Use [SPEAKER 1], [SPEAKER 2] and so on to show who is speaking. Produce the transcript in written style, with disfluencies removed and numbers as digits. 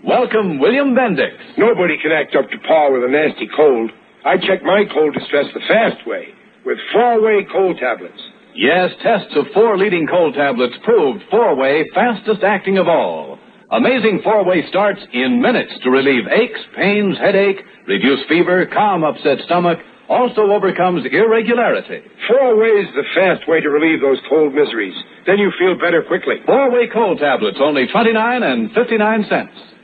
[SPEAKER 1] welcome William Bendix.
[SPEAKER 2] Nobody can act up to par with a nasty cold. I check my cold distress the fast way, with 4-way cold tablets.
[SPEAKER 1] Yes, tests of 4 leading cold tablets proved 4-way fastest acting of all. Amazing 4-way starts in minutes to relieve aches, pains, headache, reduce fever, calm upset stomach, also overcomes irregularity.
[SPEAKER 2] 4-way is the fast way to relieve those cold miseries. Then you feel better quickly.
[SPEAKER 1] 4-way cold tablets, only 29 and 59 cents.